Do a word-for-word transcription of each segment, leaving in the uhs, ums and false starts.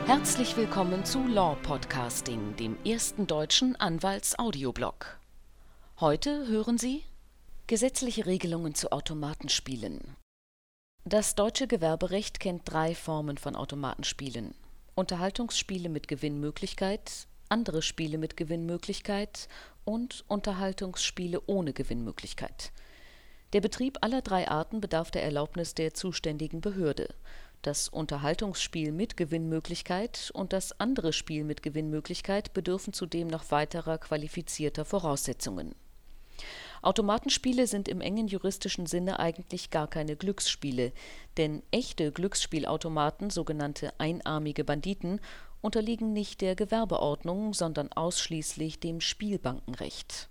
Herzlich willkommen zu Law Podcasting, dem ersten deutschen Anwalts-Audioblog. Heute hören Sie gesetzliche Regelungen zu Automatenspielen. Das deutsche Gewerberecht kennt drei Formen von Automatenspielen: Unterhaltungsspiele mit Gewinnmöglichkeit, andere Spiele mit Gewinnmöglichkeit und Unterhaltungsspiele ohne Gewinnmöglichkeit. Der Betrieb aller drei Arten bedarf der Erlaubnis der zuständigen Behörde. Das Unterhaltungsspiel mit Gewinnmöglichkeit und das andere Spiel mit Gewinnmöglichkeit bedürfen zudem noch weiterer qualifizierter Voraussetzungen. Automatenspiele sind im engen juristischen Sinne eigentlich gar keine Glücksspiele, denn echte Glücksspielautomaten, sogenannte einarmige Banditen, unterliegen nicht der Gewerbeordnung, sondern ausschließlich dem Spielbankenrecht.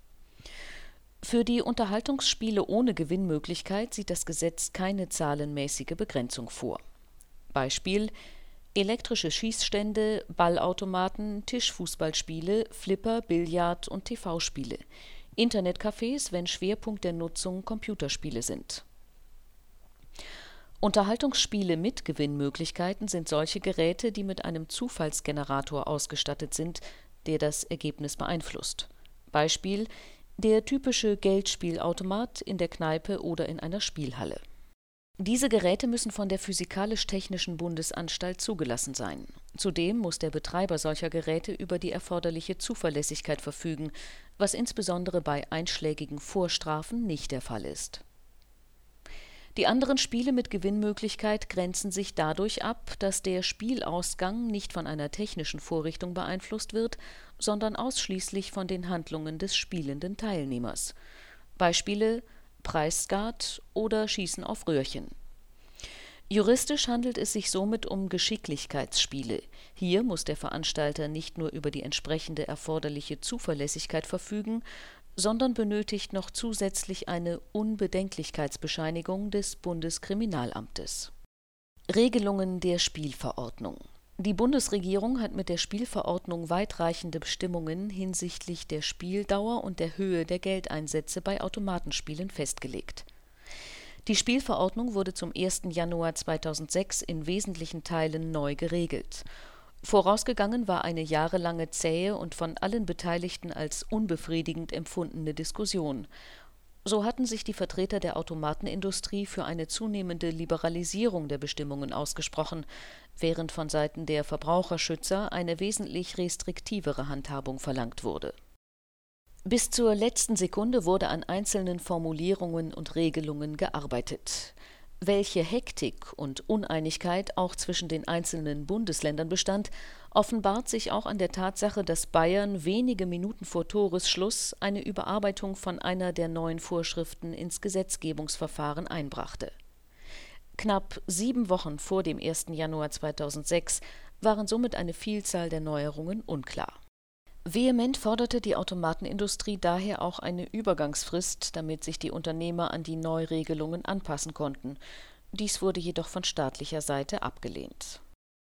Für die Unterhaltungsspiele ohne Gewinnmöglichkeit sieht das Gesetz keine zahlenmäßige Begrenzung vor. Beispiel: elektrische Schießstände, Ballautomaten, Tischfußballspiele, Flipper, Billard- und T V-Spiele, Internetcafés, wenn Schwerpunkt der Nutzung Computerspiele sind. Unterhaltungsspiele mit Gewinnmöglichkeiten sind solche Geräte, die mit einem Zufallsgenerator ausgestattet sind, der das Ergebnis beeinflusst. Beispiel: der typische Geldspielautomat in der Kneipe oder in einer Spielhalle. Diese Geräte müssen von der Physikalisch-Technischen Bundesanstalt zugelassen sein. Zudem muss der Betreiber solcher Geräte über die erforderliche Zuverlässigkeit verfügen, was insbesondere bei einschlägigen Vorstrafen nicht der Fall ist. Die anderen Spiele mit Gewinnmöglichkeit grenzen sich dadurch ab, dass der Spielausgang nicht von einer technischen Vorrichtung beeinflusst wird, sondern ausschließlich von den Handlungen des spielenden Teilnehmers. Beispiele: Preisskat oder Schießen auf Röhrchen. Juristisch handelt es sich somit um Geschicklichkeitsspiele. Hier muss der Veranstalter nicht nur über die entsprechende erforderliche Zuverlässigkeit verfügen, sondern benötigt noch zusätzlich eine Unbedenklichkeitsbescheinigung des Bundeskriminalamtes. Regelungen der Spielverordnung. Die Bundesregierung hat mit der Spielverordnung weitreichende Bestimmungen hinsichtlich der Spieldauer und der Höhe der Geldeinsätze bei Automatenspielen festgelegt. Die Spielverordnung wurde zum ersten Januar zweitausendsechs in wesentlichen Teilen neu geregelt. Vorausgegangen war eine jahrelange zähe und von allen Beteiligten als unbefriedigend empfundene Diskussion. So hatten sich die Vertreter der Automatenindustrie für eine zunehmende Liberalisierung der Bestimmungen ausgesprochen, während von Seiten der Verbraucherschützer eine wesentlich restriktivere Handhabung verlangt wurde. Bis zur letzten Sekunde wurde an einzelnen Formulierungen und Regelungen gearbeitet. Welche Hektik und Uneinigkeit auch zwischen den einzelnen Bundesländern bestand, offenbart sich auch an der Tatsache, dass Bayern wenige Minuten vor Toresschluss eine Überarbeitung von einer der neuen Vorschriften ins Gesetzgebungsverfahren einbrachte. Knapp sieben Wochen vor dem ersten Januar zweitausendsechs waren somit eine Vielzahl der Neuerungen unklar. Vehement forderte die Automatenindustrie daher auch eine Übergangsfrist, damit sich die Unternehmer an die Neuregelungen anpassen konnten. Dies wurde jedoch von staatlicher Seite abgelehnt.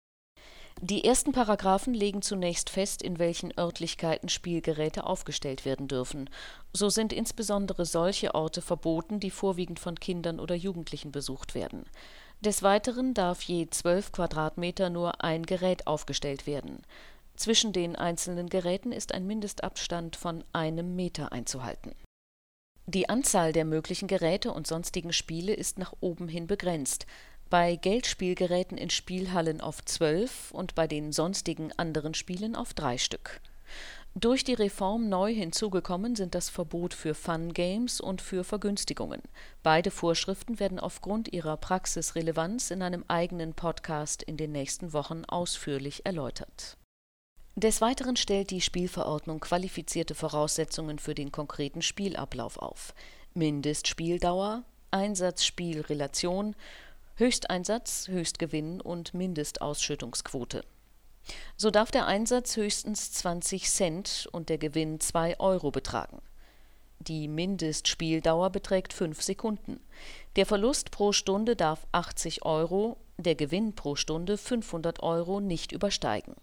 Die ersten Paragraphen legen zunächst fest, in welchen Örtlichkeiten Spielgeräte aufgestellt werden dürfen. So sind insbesondere solche Orte verboten, die vorwiegend von Kindern oder Jugendlichen besucht werden. Des Weiteren darf je zwölf Quadratmeter nur ein Gerät aufgestellt werden. Zwischen den einzelnen Geräten ist ein Mindestabstand von einem Meter einzuhalten. Die Anzahl der möglichen Geräte und sonstigen Spiele ist nach oben hin begrenzt, bei Geldspielgeräten in Spielhallen auf zwölf und bei den sonstigen anderen Spielen auf drei Stück. Durch die Reform neu hinzugekommen sind das Verbot für Fun-Games und für Vergünstigungen. Beide Vorschriften werden aufgrund ihrer Praxisrelevanz in einem eigenen Podcast in den nächsten Wochen ausführlich erläutert. Des Weiteren stellt die Spielverordnung qualifizierte Voraussetzungen für den konkreten Spielablauf auf: Mindestspieldauer, Einsatz-Spiel-Relation, Höchsteinsatz, Höchstgewinn und Mindestausschüttungsquote. So darf der Einsatz höchstens zwanzig Cent und der Gewinn zwei Euro betragen. Die Mindestspieldauer beträgt fünf Sekunden. Der Verlust pro Stunde darf achtzig Euro, der Gewinn pro Stunde fünfhundert Euro nicht übersteigen.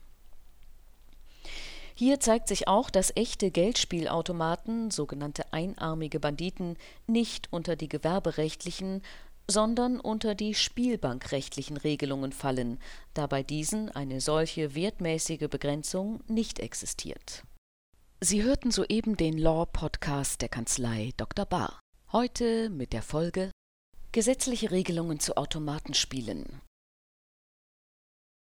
Hier zeigt sich auch, dass echte Geldspielautomaten, sogenannte einarmige Banditen, nicht unter die gewerberechtlichen, sondern unter die spielbankrechtlichen Regelungen fallen, da bei diesen eine solche wertmäßige Begrenzung nicht existiert. Sie hörten soeben den Law-Podcast der Kanzlei Doktor Bahr. Heute mit der Folge Gesetzliche Regelungen zu Automatenspielen.